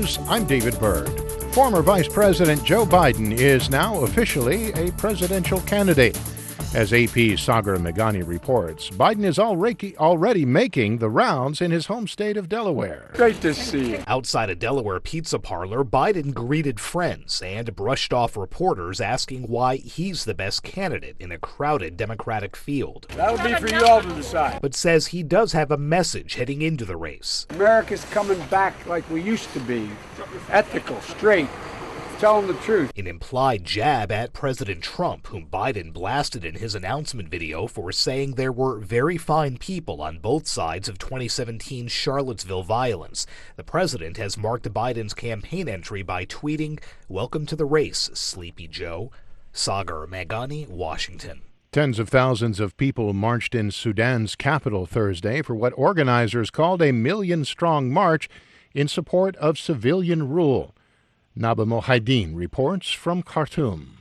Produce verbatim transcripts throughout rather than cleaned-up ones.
News, I'm David Byrd. Former Vice President Joe Biden is now officially a presidential candidate. As A P's Sagar Meghani reports, Biden is already, already making the rounds in his home state of Delaware. Great to see you. Outside a Delaware pizza parlor, Biden greeted friends and brushed off reporters asking why he's the best candidate in a crowded Democratic field. That'll be for you all to decide. But says he does have a message heading into the race. America's coming back like we used to be. Ethical, straight. Tell them the truth. An implied jab at President Trump, whom Biden blasted in his announcement video for saying there were very fine people on both sides of twenty seventeen Charlottesville violence. The president has marked Biden's campaign entry by tweeting, "Welcome to the race, Sleepy Joe." Sagar Meghani, Washington. Tens of thousands of people marched in Sudan's capital Thursday for what organizers called a million-strong march in support of civilian rule. Naba Mohideen reports from Khartoum.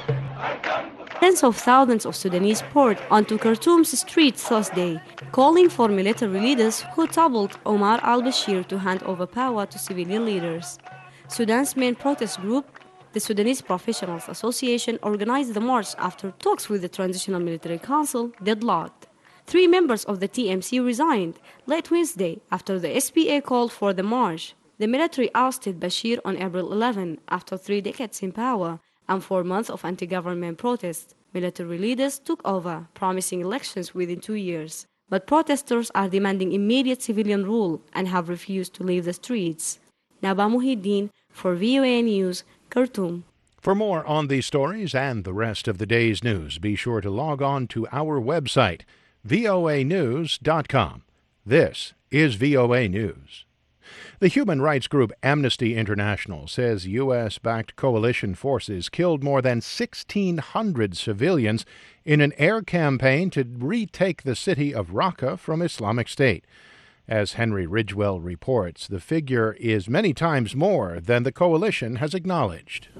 Tens of thousands of Sudanese poured onto Khartoum's streets Thursday, calling for military leaders who toppled Omar al-Bashir to hand over power to civilian leaders. Sudan's main protest group, the Sudanese Professionals Association, organized the march after talks with the Transitional Military Council deadlocked. Three members of the T M C resigned late Wednesday after the S P A called for the march. The military ousted Bashir on April eleventh after three decades in power and four months of anti-government protests. Military leaders took over, promising elections within two years. But protesters are demanding immediate civilian rule and have refused to leave the streets. Naba Mohideen for V O A News, Khartoum. For more on these stories and the rest of the day's news, be sure to log on to our website, V O A news dot com. This is V O A News. The human rights group Amnesty International says U S-backed coalition forces killed more than sixteen hundred civilians in an air campaign to retake the city of Raqqa from Islamic State. As Henry Ridgwell reports, the figure is many times more than the coalition has acknowledged.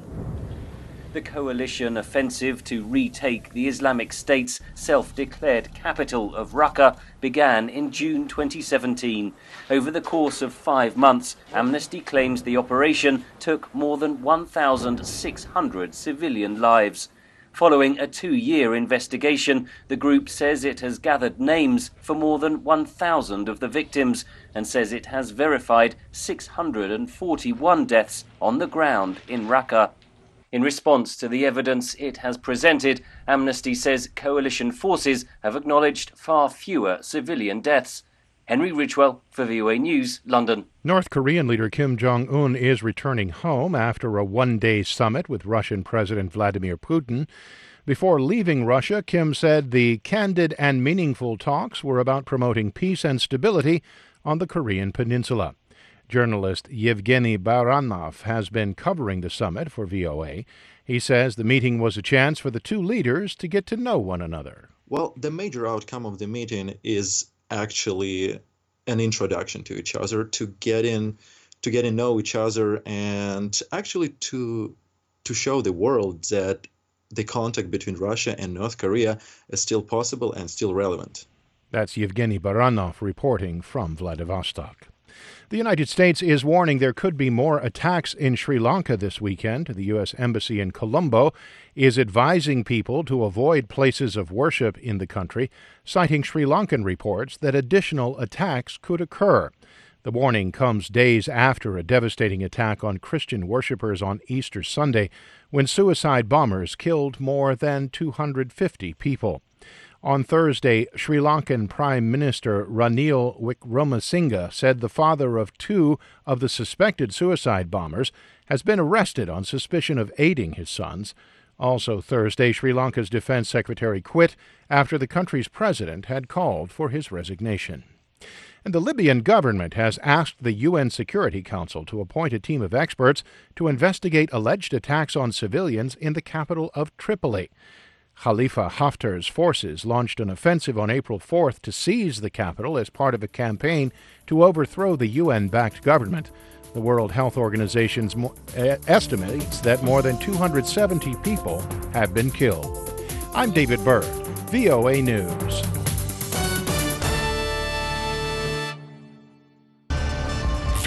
The coalition offensive to retake the Islamic State's self-declared capital of Raqqa began in June twenty seventeen. Over the course of five months, Amnesty claims the operation took more than one thousand six hundred civilian lives. Following a two-year investigation, the group says it has gathered names for more than one thousand of the victims and says it has verified six hundred forty-one deaths on the ground in Raqqa. In response to the evidence it has presented, Amnesty says coalition forces have acknowledged far fewer civilian deaths. Henry Ridgwell for V O A News, London. North Korean leader Kim Jong-un is returning home after a one-day summit with Russian President Vladimir Putin. Before leaving Russia, Kim said the candid and meaningful talks were about promoting peace and stability on the Korean peninsula. Journalist Yevgeny Baranov has been covering the summit for V O A. He says the meeting was a chance for the two leaders to get to know one another. Well, the major outcome of the meeting is actually an introduction to each other, to get in, to get to know each other, and actually to to show the world that the contact between Russia and North Korea is still possible and still relevant. That's Yevgeny Baranov reporting from Vladivostok. The United States is warning there could be more attacks in Sri Lanka this weekend. The U S Embassy in Colombo is advising people to avoid places of worship in the country, citing Sri Lankan reports that additional attacks could occur. The warning comes days after a devastating attack on Christian worshippers on Easter Sunday, when suicide bombers killed more than two hundred fifty people. On Thursday, Sri Lankan Prime Minister Ranil Wickremesinghe said the father of two of the suspected suicide bombers has been arrested on suspicion of aiding his sons. Also Thursday, Sri Lanka's defense secretary quit after the country's president had called for his resignation. And the Libyan government has asked the U N Security Council to appoint a team of experts to investigate alleged attacks on civilians in the capital of Tripoli. Khalifa Haftar's forces launched an offensive on April fourth to seize the capital as part of a campaign to overthrow the U N-backed government. The World Health Organization estimates that more than two hundred seventy people have been killed. I'm David Byrd, V O A News.